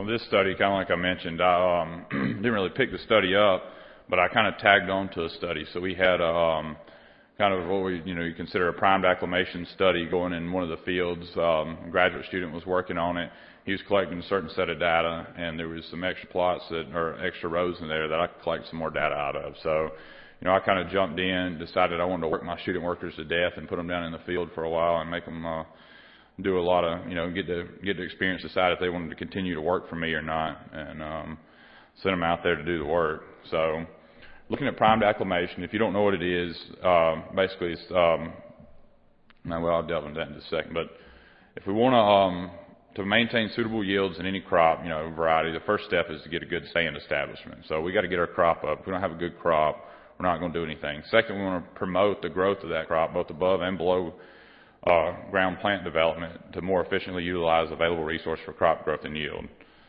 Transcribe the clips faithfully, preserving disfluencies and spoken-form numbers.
Well, this study, kind of like I mentioned, I um, didn't really pick the study up, but I kind of tagged on to a study. So we had a, um, kind of what we, you know, you consider a primed acclimation study going in one of the fields. Um, a graduate student was working on it. He was collecting a certain set of data, and there was some extra plots that, or extra rows in there that I could collect some more data out of. So, you know, I kind of jumped in, decided I wanted to work my student workers to death and put them down in the field for a while and make them uh, do a lot of, you know, get to get to experience, decide if they wanted to continue to work for me or not, and um, send them out there to do the work. So, looking at primed acclimation, if you don't know what it is, uh, basically it's, um, well, I'll delve into that in just a second, but if we want to, um, to maintain suitable yields in any crop, you know, variety, the first step is to get a good stand establishment. So we got to get our crop up. If we don't have a good crop, we're not going to do anything. Second, we want to promote the growth of that crop, both above and below uh, ground plant development, to more efficiently utilize available resource for crop growth and yield.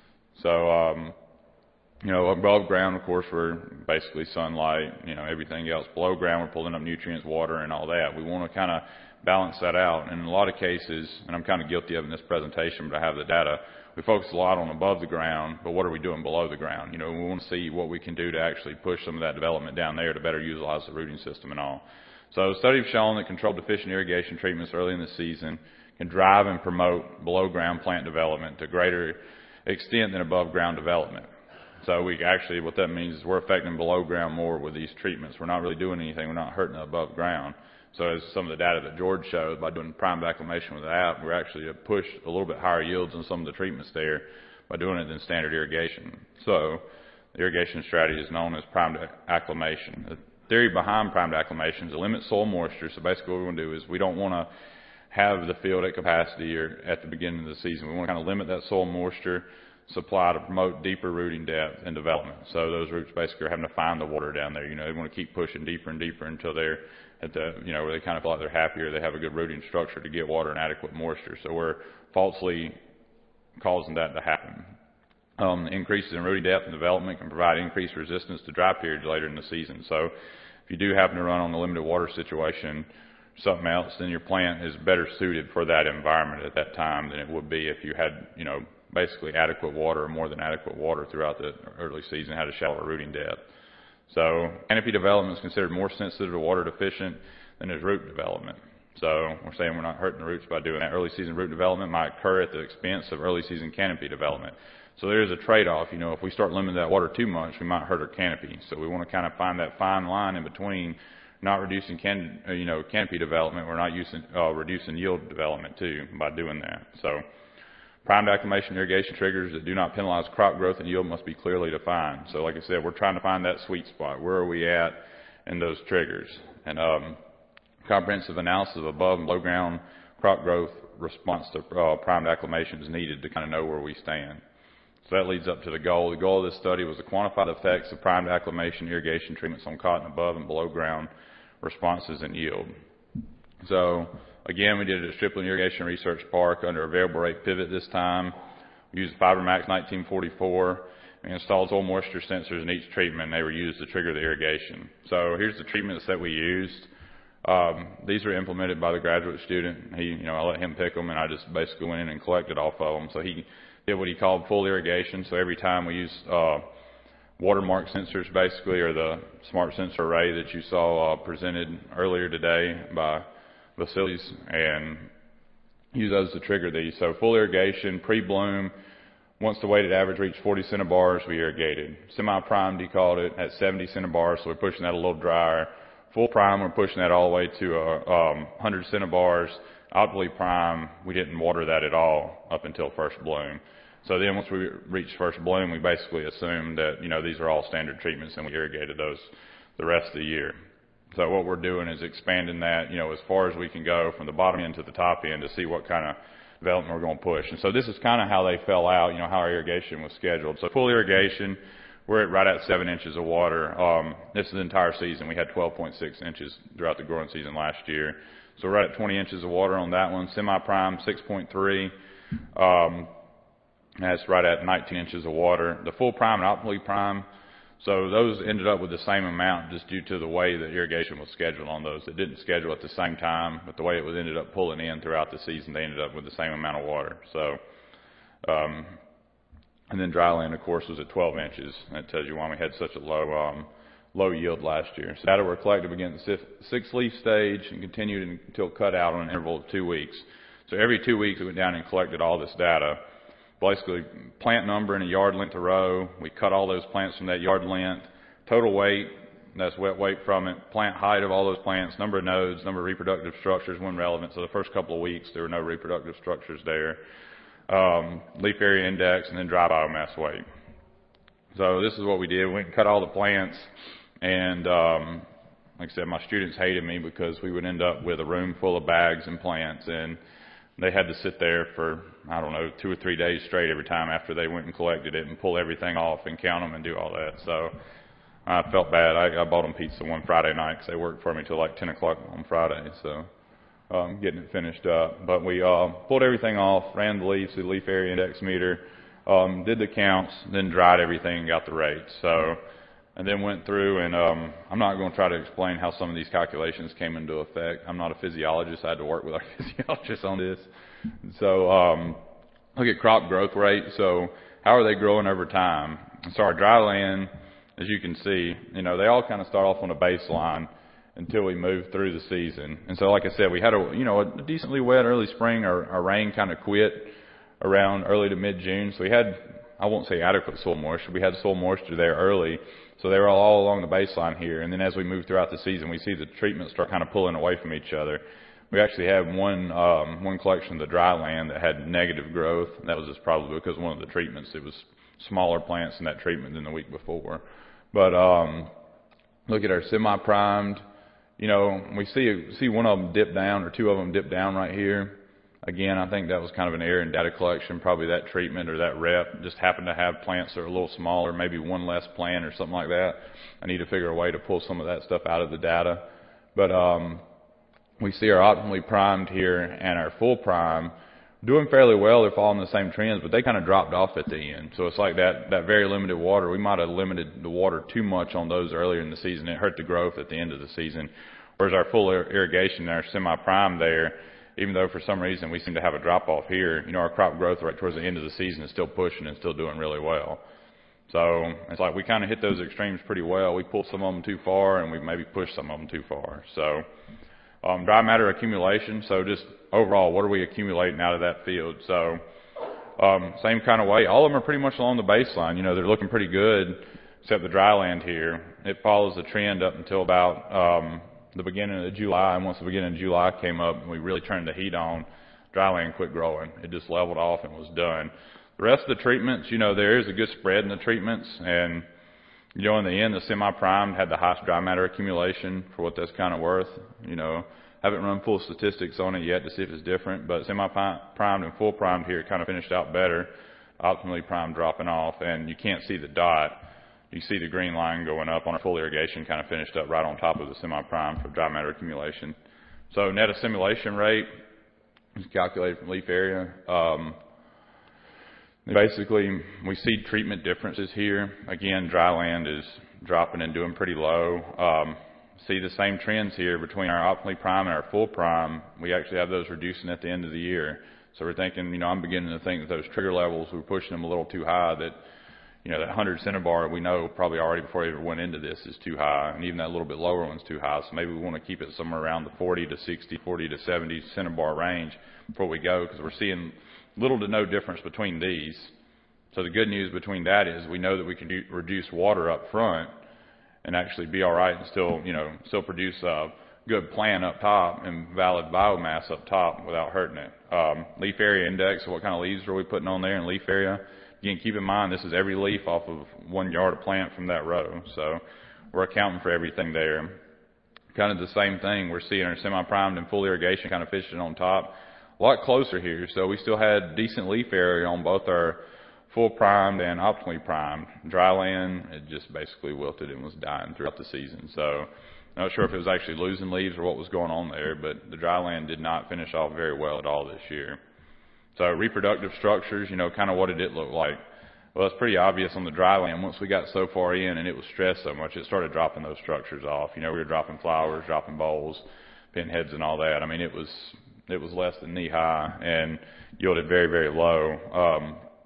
So, um, you know, above ground, of course, we're basically sunlight, you know, everything else. Below ground, we're pulling up nutrients, water, and all that. We want to kind of balance that out. And in a lot of cases, and I'm kind of guilty of in this presentation, but I have the data, we focus a lot on above the ground, but what are we doing below the ground? You know, we want to see what we can do to actually push some of that development down there to better utilize the rooting system and all. So studies have shown that controlled deficient irrigation treatments early in the season can drive and promote below ground plant development to greater extent than above ground development. So we actually, what that means is we're affecting below ground more with these treatments. We're not really doing anything. We're not hurting the above ground. So as some of the data that George showed, by doing primed acclimation with that, we're actually to push a little bit higher yields on some of the treatments there by doing it than standard irrigation. So the irrigation strategy is known as primed acclimation. The theory behind primed acclimation is to limit soil moisture. So basically what we want to do is we don't want to have the field at capacity or at the beginning of the season. We want to kind of limit that soil moisture supply to promote deeper rooting depth and development. So those roots basically are having to find the water down there. You know, they want to keep pushing deeper and deeper until they're at the, you know, where they kind of feel like they're happier, they have a good rooting structure to get water and adequate moisture. So we're falsely causing that to happen. Um, increases in rooting depth and development can provide increased resistance to dry periods later in the season. So if you do happen to run on a limited water situation, something else, then your plant is better suited for that environment at that time than it would be if you had, you know, basically adequate water or more than adequate water throughout the early season, had a shallower rooting depth. So canopy development is considered more sensitive to water deficient than is root development. So we're saying we're not hurting the roots by doing that. Early season root development might occur at the expense of early season canopy development. So there is a trade-off. You know, if we start limiting that water too much, we might hurt our canopy. So we want to kind of find that fine line in between not reducing can, you know, canopy development. We're not using, uh, reducing yield development too by doing that. So primed acclimation irrigation triggers that do not penalize crop growth and yield must be clearly defined. So like I said, we're trying to find that sweet spot. Where are we at in those triggers? And um, comprehensive analysis of above and below ground crop growth response to uh, primed acclimation is needed to kind of know where we stand. So that leads up to the goal. The goal of this study was to quantify the effects of primed acclimation irrigation treatments on cotton above and below ground responses and yield. So again, we did it at Stripling Irrigation Research Park under a variable rate pivot this time. We used FiberMax nineteen forty-four. We installed soil moisture sensors in each treatment, and they were used to trigger the irrigation. So here's the treatments that we used. Um, these were implemented by the graduate student. He, you know, I let him pick them, and I just basically went in and collected off of them. So he did what he called full irrigation. So every time we used uh, watermark sensors, basically, or the smart sensor array that you saw uh, presented earlier today by Vasilis, and use those to trigger these. So full irrigation, pre-bloom, once the weighted average reached forty centibars, we irrigated. Semi-primed, he called it, at seventy centibars, so we're pushing that a little drier. Full prime, we're pushing that all the way to uh, um, one hundred centibars. Optimally prime, we didn't water that at all up until first bloom. So then once we reached first bloom, we basically assumed that, you know, these are all standard treatments, and we irrigated those the rest of the year. So what we're doing is expanding that, you know, as far as we can go from the bottom end to the top end to see what kind of development we're going to push. And so this is kind of how they fell out, you know, how our irrigation was scheduled. So full irrigation, we're at right at seven inches of water. Um, this is the entire season. We had twelve point six inches throughout the growing season last year. So we're right at twenty inches of water on that one. Semi-prime, six point three. Um, that's right at nineteen inches of water. The full prime and optimally prime, so those ended up with the same amount just due to the way that irrigation was scheduled on those. It didn't schedule at the same time, but the way it was ended up pulling in throughout the season, they ended up with the same amount of water. So um, And then dry land, of course, was at twelve inches. That tells you why we had such a low um, low yield last year. So data were collected began at the sixth leaf stage and continued until cut out on an interval of two weeks. So every two weeks we went down and collected all this data. Basically, plant number and a yard length a row. We cut all those plants from that yard length. Total weight, that's wet weight from it. Plant height of all those plants. Number of nodes, number of reproductive structures when relevant. So the first couple of weeks there were no reproductive structures there. Um, leaf area index, and then dry biomass weight. So this is what we did. We went and cut all the plants, and um, like I said, my students hated me because we would end up with a room full of bags and plants, and they had to sit there for, I don't know, two or three days straight every time after they went and collected it and pull everything off and count them and do all that. So I felt bad. I, I bought them pizza one Friday night because they worked for me till like ten o'clock on Friday. So. Um, getting it finished up. But we uh, pulled everything off, ran the leaves through the leaf area index meter, um, did the counts, then dried everything and got the rates. So, and then went through and um, I'm not going to try to explain how some of these calculations came into effect. I'm not a physiologist. I had to work with our physiologist on this. So um, look at crop growth rate. So how are they growing over time? So our dry land, as you can see, you know, they all kind of start off on a baseline until we move through the season. And so like I said, we had a, you know, a decently wet early spring. Our, our rain kind of quit around early to mid-June. So we had, I won't say adequate soil moisture, we had soil moisture there early. So they were all along the baseline here. And then as we move throughout the season, we see the treatments start kind of pulling away from each other. We actually had one, um, one collection of the dry land that had negative growth. That was just probably because one of the treatments, it was smaller plants in that treatment than the week before. But, um, look at our semi-primed. You know, we see see one of them dip down or two of them dip down right here. Again, I think that was kind of an error in data collection. Probably that treatment or that rep just happened to have plants that are a little smaller, maybe one less plant or something like that. I need to figure a way to pull some of that stuff out of the data. But um, we see our optimally primed here and our full prime doing fairly well. They're following the same trends, but they kind of dropped off at the end. So it's like that, that very limited water. We might have limited the water too much on those earlier in the season. It hurt the growth at the end of the season. Whereas our full irrigation and our semi-prime there, even though for some reason we seem to have a drop-off here, you know, our crop growth right towards the end of the season is still pushing and still doing really well. So it's like we kind of hit those extremes pretty well. We pulled some of them too far, and we maybe pushed some of them too far. So um, dry matter accumulation, so just overall, what are we accumulating out of that field? So um, same kind of way. All of them are pretty much along the baseline. You know, they're looking pretty good, except the dry land here. It follows the trend up until about um, the beginning of July, and once the beginning of July came up and we really turned the heat on, dry land quit growing. It just leveled off and was done. The rest of the treatments, you know, there is a good spread in the treatments, and you know, in the end, the semi-primed had the highest dry matter accumulation for what that's kind of worth. You know, haven't run full statistics on it yet to see if it's different, but semi-primed and full primed here kind of finished out better. Optimally primed dropping off, and you can't see the dot. You see the green line going up on our full irrigation, kind of finished up right on top of the semi-prime for dry matter accumulation. So net assimilation rate is calculated from leaf area. Um, basically, we see treatment differences here. Again, dry land is dropping and doing pretty low. Um, see the same trends here between our optimally prime and our full prime. We actually have those reducing at the end of the year. So we're thinking, you know, I'm beginning to think that those trigger levels, we're pushing them a little too high, that you know, that one hundred centibar, we know probably already before we ever went into this, is too high, and even that little bit lower one's too high. So maybe we want to keep it somewhere around the forty to sixty, forty to seventy centibar range before we go, because we're seeing little to no difference between these. So the good news between that is we know that we can do, reduce water up front and actually be all right and still, you know, still produce a good plant up top and valid biomass up top without hurting it. Um, leaf area index, what kind of leaves are we putting on there in leaf area? Again, keep in mind, this is every leaf off of one yard of plant from that row. So we're accounting for everything there. Kind of the same thing. We're seeing our semi-primed and full irrigation kind of fishing on top. A lot closer here. So we still had decent leaf area on both our full primed and optimally primed. Dry land, it just basically wilted and was dying throughout the season. So I'm not sure if it was actually losing leaves or what was going on there, but the dry land did not finish off very well at all this year. So reproductive structures, you know, kind of what did it look like? Well, it's pretty obvious on the dry land. Once we got so far in and it was stressed so much, it started dropping those structures off. You know, we were dropping flowers, dropping bowls, pinheads and all that. I mean, it was it was less than knee high and yielded very, very low. Um,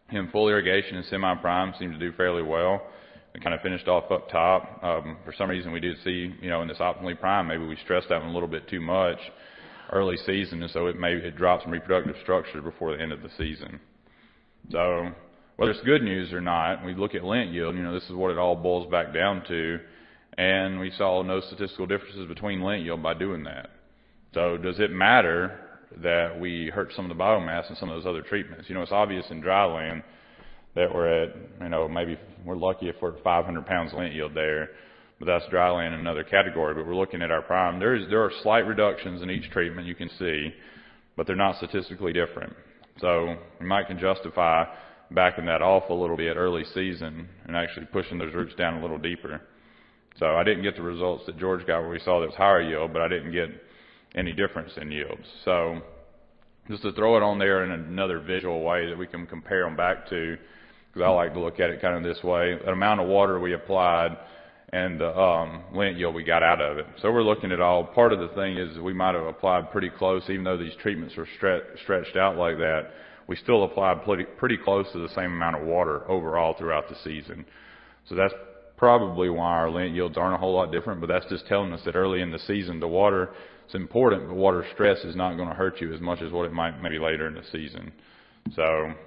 In full irrigation and semi-prime seemed to do fairly well. It kind of finished off up top. Um, for some reason we did see, you know, in this optimally prime, maybe we stressed that one a little bit too much early season, and so it maybe it dropped some reproductive structure before the end of the season. So whether it's good news or not, we look at lint yield, you know, this is what it all boils back down to, and we saw no statistical differences between lint yield by doing that. So does it matter that we hurt some of the biomass in some of those other treatments? You know, it's obvious in dry land that we're at, you know, maybe we're lucky if we're at five hundred pounds lint yield there, but that's dry land in another category. But we're looking at our prime. There is, there are slight reductions in each treatment, you can see, but they're not statistically different. So we might can justify backing that off a little bit early season and actually pushing those roots down a little deeper. So I didn't get the results that George got where we saw there was higher yield, but I didn't get any difference in yields. So just to throw it on there in another visual way that we can compare them back to, because I like to look at it kind of this way, the amount of water we applied and the um, lint yield we got out of it. So we're looking at all, part of the thing is we might have applied pretty close, even though these treatments are stre- stretched out like that, we still applied pretty, pretty close to the same amount of water overall throughout the season. So that's probably why our lint yields aren't a whole lot different, but that's just telling us that early in the season the water is important, but water stress is not going to hurt you as much as what it might maybe later in the season. So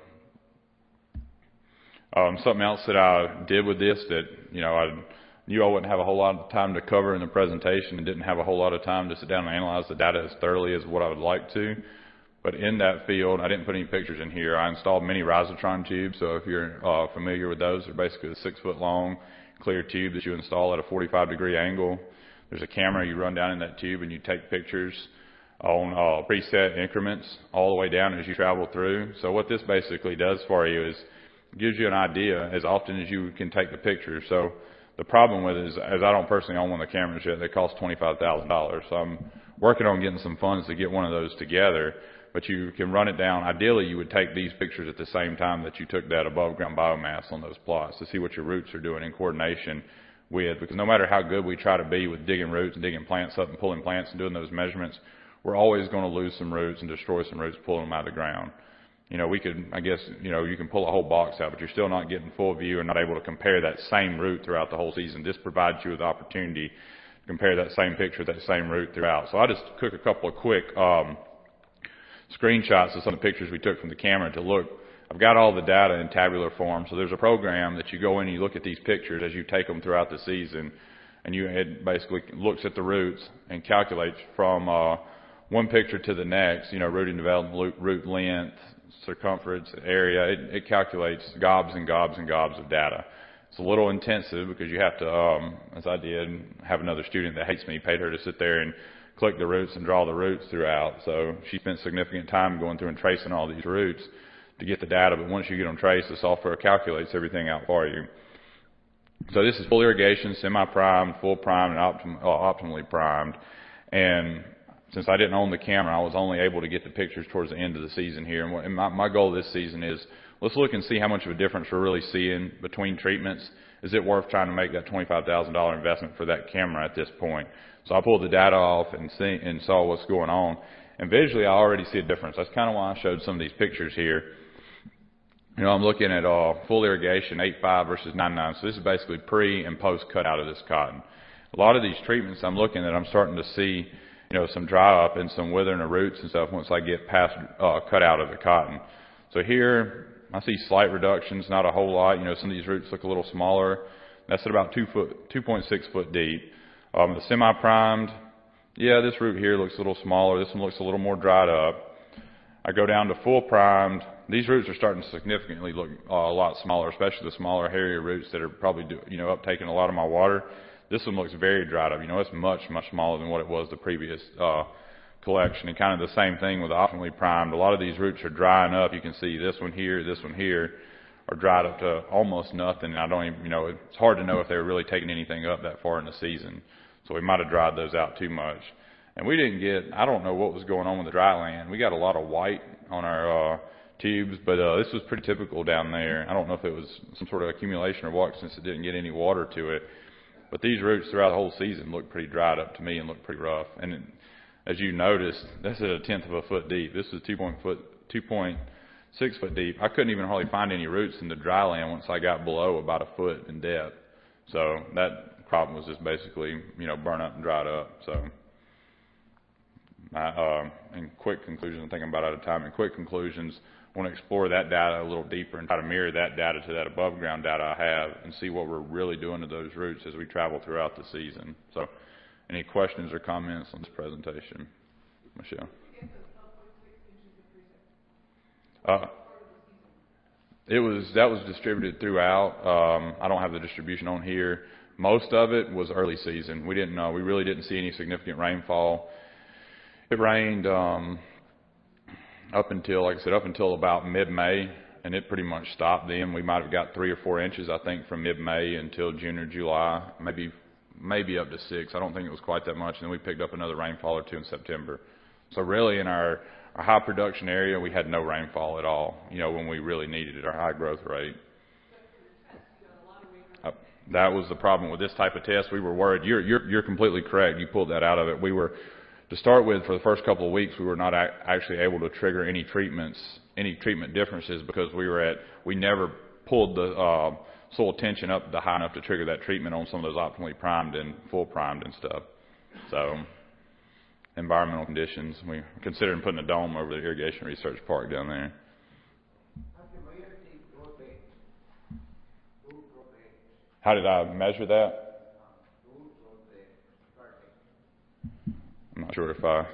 um, something else that I did with this that, you know, I knew I wouldn't have a whole lot of time to cover in the presentation and didn't have a whole lot of time to sit down and analyze the data as thoroughly as what I would like to. But in that field, I didn't put any pictures in here. I installed mini Rhizotron tubes. So if you're uh, familiar with those, they're basically a six foot long clear tube that you install at a forty-five degree angle. There's a camera you run down in that tube and you take pictures on uh, preset increments all the way down as you travel through. So what this basically does for you is gives you an idea as often as you can take the picture. So the problem with it is, as I don't personally own one of the cameras yet, they cost twenty-five thousand dollars. So I'm working on getting some funds to get one of those together. But you can run it down. Ideally, you would take these pictures at the same time that you took that above ground biomass on those plots to see what your roots are doing in coordination with. Because no matter how good we try to be with digging roots and digging plants up and pulling plants and doing those measurements, we're always going to lose some roots and destroy some roots pulling them out of the ground. You know, we could, I guess, you know, you can pull a whole box out, but you're still not getting full view and not able to compare that same root throughout the whole season. This provides you with the opportunity to compare that same picture, that same root throughout. So I just took a couple of quick um, screenshots of some of the pictures we took from the camera to look. I've got all the data in tabular form. So there's a program that you go in and you look at these pictures as you take them throughout the season, and you it basically looks at the roots and calculates from uh, one picture to the next, you know, rooting development, root length, circumference, area. It, it calculates gobs and gobs and gobs of data. It's a little intensive because you have to, um, as I did, have another student that hates me, paid her to sit there and click the roots and draw the roots throughout. So she spent significant time going through and tracing all these roots to get the data. But once you get them traced, the software calculates everything out for you. So this is full irrigation, semi-primed, full primed, and optim, uh, optimally primed. And since I didn't own the camera, I was only able to get the pictures towards the end of the season here. And, what, and my, my goal this season is, let's look and see how much of a difference we're really seeing between treatments. Is it worth trying to make that twenty-five thousand dollars investment for that camera at this point? So I pulled the data off and, see, and saw what's going on. And visually, I already see a difference. That's kind of why I showed some of these pictures here. You know, I'm looking at uh, full irrigation, eight five versus nine nine. So this is basically pre and post cut out of this cotton. A lot of these treatments I'm looking at, I'm starting to see, you know, some dry up and some withering of roots and stuff once I get past uh, cut out of the cotton. So here, I see slight reductions, not a whole lot. You know, some of these roots look a little smaller. That's at about two foot, two point six foot deep. Um, the semi-primed, yeah, this root here looks a little smaller. This one looks a little more dried up. I go down to full primed. These roots are starting to significantly look uh, a lot smaller, especially the smaller, hairier roots that are probably, do, you know, uptaking a lot of my water. This one looks very dried up. You know, it's much, much smaller than what it was the previous uh, collection. And kind of the same thing with optimally primed. A lot of these roots are drying up. You can see this one here, this one here are dried up to almost nothing. I don't even, you know, it's hard to know if they were really taking anything up that far in the season. So we might have dried those out too much. And we didn't get, I don't know what was going on with the dry land. We got a lot of white on our uh, tubes, but uh, this was pretty typical down there. I don't know if it was some sort of accumulation or what, since it didn't get any water to it. But these roots throughout the whole season look pretty dried up to me and look pretty rough. And it, as you noticed, that's at a tenth of a foot deep. This is two point foot, two point six foot deep. I couldn't even hardly find any roots in the dry land once I got below about a foot in depth. So that crop was just basically, you know, burnt up and dried up. So, I, uh, in quick conclusions, I'm thinking about out of time. In quick conclusions, I want to explore that data a little deeper and try to mirror that data to that above ground data I have and see what we're really doing to those roots as we travel throughout the season. So, any questions or comments on this presentation, Michelle? Uh, it was that was distributed throughout. Um, I don't have the distribution on here. Most of it was early season. We didn't know. We really didn't see any significant rainfall. It rained um, up until, like I said, up until about mid-May, and it pretty much stopped then. We might have got three or four inches, I think, from mid-May until June or July, maybe maybe up to six. I don't think it was quite that much. And then we picked up another rainfall or two in September. So really, in our Our high production area, we had no rainfall at all, you know, when we really needed it, our high growth rate. Uh, that was the problem with this type of test. We were worried. You're, you're, you're completely correct. You pulled that out of it. We were, to start with, for the first couple of weeks, we were not ac- actually able to trigger any treatments, any treatment differences because we were at, we never pulled the uh, soil tension up to high enough to trigger that treatment on some of those optimally primed and full primed and stuff. So, environmental conditions. We considered putting a dome over the irrigation research park down there. How did I measure that? I'm not sure if I...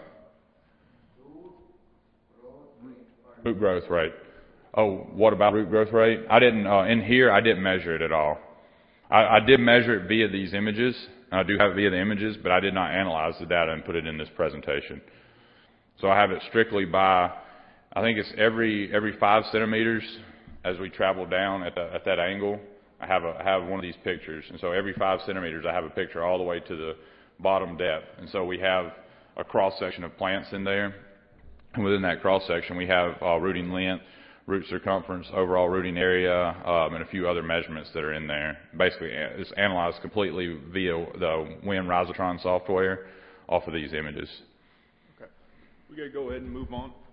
Root growth rate. Oh, what about root growth rate? I didn't, uh, in here, I didn't measure it at all. I, I did measure it via these images. I do have it via the images, but I did not analyze the data and put it in this presentation. So I have it strictly by, I think it's every every five centimeters as we travel down at, the, at that angle. I have a I have one of these pictures, and so every five centimeters I have a picture all the way to the bottom depth. And so we have a cross section of plants in there, and within that cross section we have uh, rooting length, root circumference, overall rooting area, um, and a few other measurements that are in there. Basically, it's analyzed completely via the W I N Rhizotron software off of these images. Okay. We got to go ahead and move on.